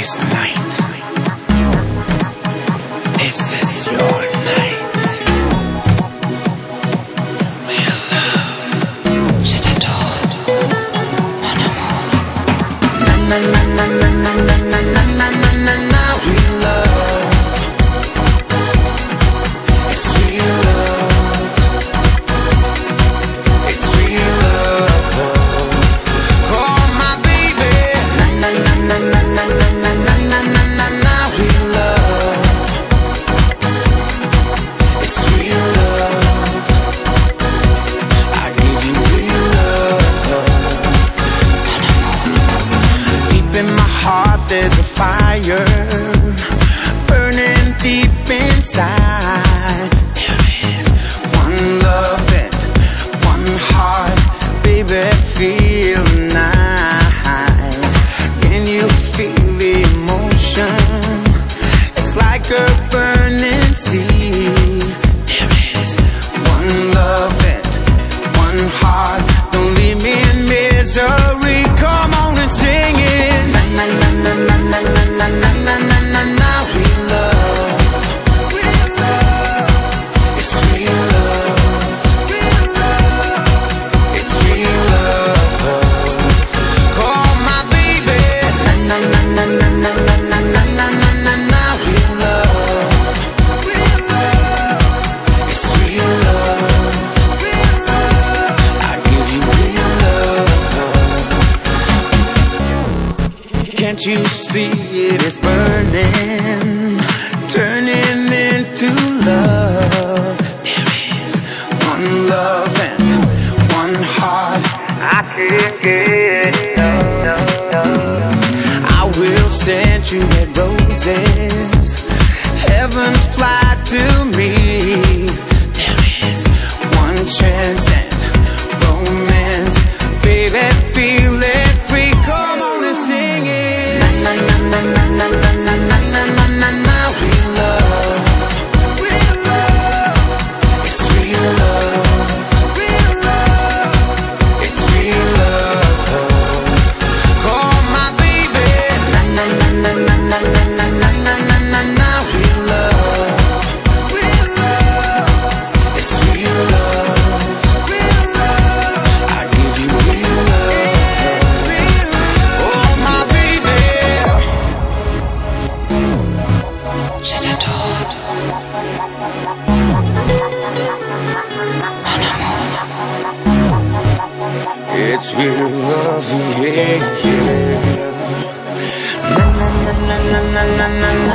this night. This is your night. Real love. Je t'adore, mon amour. Na na na na na na na na na na na na. Real love. It's real love. It's real love. Oh my baby. Na na na na na na na na na na na na. Real love. It's real love. I give you real love. Deep in my heart there's a fire burning deep inside. There is one love and one heart, baby, feel nice. Can you feel the emotion? It's like a burning sea. There is one love and one heart. Don't leave me in misery. Come on and sing it. Na na na na na na na na na na na na. Real love. Real love. It's real love. Real love. It's real love. Oh my baby. Na na na na na na na na na na na na. Real love. Real love. It's real love. Real love. I give you real love. Can't you see it is burning, turning into love? There is one love and one heart. I can't get enough. I will send you red roses. Heavens fly to me. There is one chance and romance. Baby, feel it free. Come on and sing it. Na na na na na na na na na na na na. Real love. Real love. It's real love. Real love. It's real love. Oh my baby. Na na na na na na na na na na na na. Real love. Real love. It's real love. Real love. I give you real love. Real love. Oh my baby. Je t'adore, mon amour. It's real love, yeah, yeah. Na na na na na na na na.